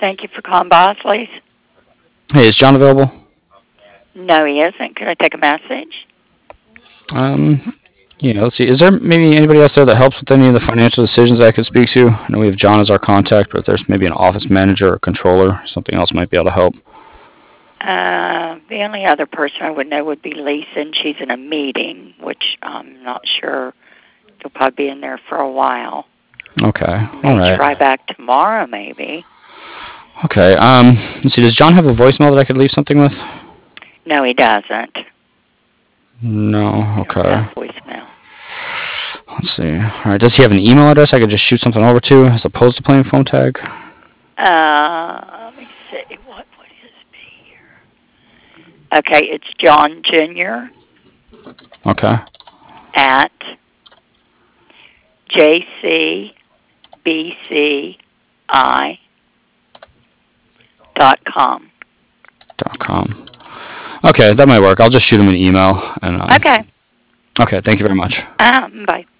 Thank you for calling Bosley's. Hey, is John available? No, he isn't. Could I take a message? Yeah, let's see. Is there maybe anybody else there that helps with any of the financial decisions I could speak to? I know we have John as our contact, but if there's maybe an office manager or controller, something else might be able to help. The only other person I would know would be Lisa, and she's in a meeting, which I'm not sure. She'll probably be in there for a while. Okay, May all right. try back tomorrow, maybe. Okay, let's see. Does John have a voicemail that I could leave something with? No, he doesn't. No, I okay. don't have voicemail. Let's see. All right, does he have an email address I could just shoot something over to as opposed to playing phone tag? Let me see. What would his be here? Okay, it's John Jr. Okay. at jcbci.com. .com. Okay, that might work. I'll just shoot him an email. And Okay. Okay, thank you very much. Bye.